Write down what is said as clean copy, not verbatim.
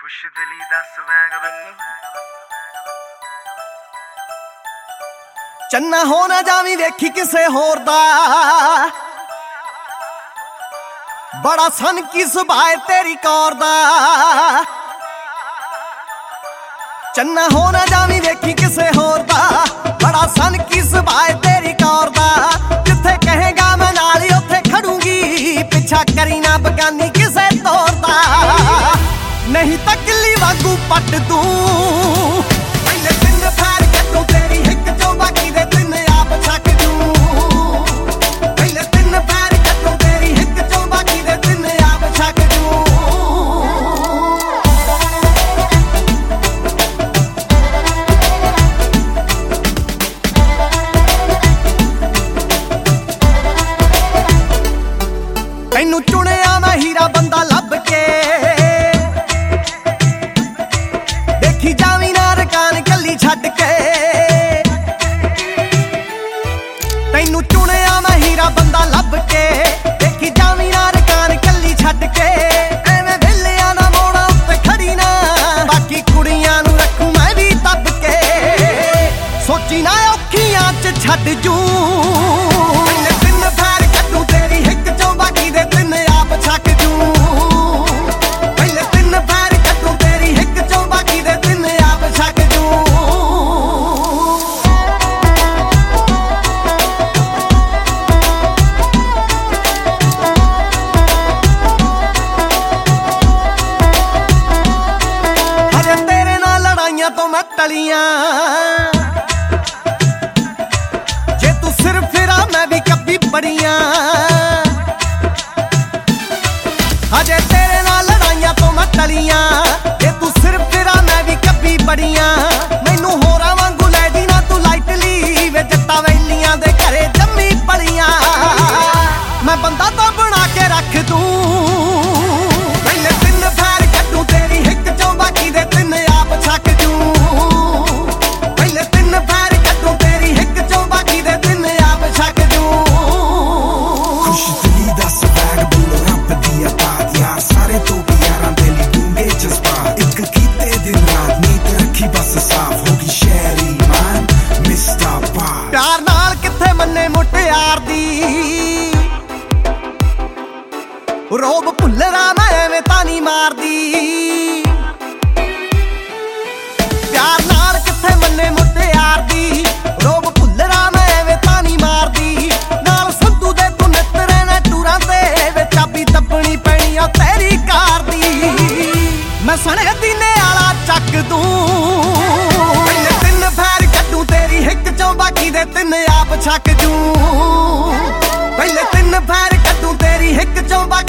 खुश दिली दस वैग बिल्लो चन्ना हो ना जावी वेखी किसे होर दा बड़ा सन की सुभाए तेरी कौर दा। चन्ना हो ना जावी वेखी किसे होर दा बड़ा सन की सुभाए तेरी कौर दा। जिथे कहेगा मैं नाल उथे खड़ूंगी पिछा करी ना बगानी किसे तौर दा। नहीं तां किल्ली वांगू पट दूं पहले दिन फैर कटूं तेरी हिक चों बाकी दे दिन आप छक दूं। पहले दिन फैर कटूं तेरी हिक चों बाकी दे दिन आप छक दूं। तैनू चुनिया मैं हीरा बंदा लब के देखी जावी ना रकान कली छड्ड के। तैनू चुनिया मैं हीरा बंदा लब के देखी जावी ना रकान कली छड्ड के। एवें वेलियां ना मोड़ा उत्ते खड़ी ना बाकी कुड़ियां नू रखूं मैं भी तब के। सोची ना औखियां च छड्ड जूं पहले दिन फैर कटूं तेरी हिक चों बाकी दे दिन आप छक जूं। पहले दिन फैर कटूं तेरी हिक चों बाकी दे दिन आप छक जूं। हजे तेरे नाल लड़ाइयां तो मैं टलियां जे तू सिर फिरा मैं भी कभी बड़ियां। हजे तेरे नाल लड़ाइयां तो मैं टलियां जे तू सिर फिरा मैं भी कभी बड़ियां। मैनू होरां वांगू लै दी ना तू लाइटली वे जट्टा वैलियां दे घरे जम्मी पलियां। मैं बंदा तो बना के रख दूं पहले दिन फैर कटूं तेरी हिक चों बाकी दे दिन आप छक जूं। पहले दिन फैर कटूं तेरी हिक चों बाकी दे दिन आप छक जूं। खुश दिली दस वैग बिल्लो रब दिया बात यार सारे तो भी यारां दे लई दूंगे जज्बात। एक कीते दिन रात नीत रखी बस साफ होगी शहरी मान मिस्टर बार। प्यार नाल किथे मन्ने मुटियार दी रोब भुल्लरा मैं एवें तानी मारदी। प्यार नाल किथे मन्ने मुटियार दी रोब भुल्लरा मैं एवें तानी मारदी। नाल संधू दे तू नित्तरे ने टूरां ते वे चाबी दब्बणी पैणी आ तेरी कार दी। मैं सने दीने आला चक दूं पहले दिन फैर कटूं तेरी हिक चों बाकी दे दिन आप छक जूं। पहले दिन फैर कटूं तेरी हिक चों बाकी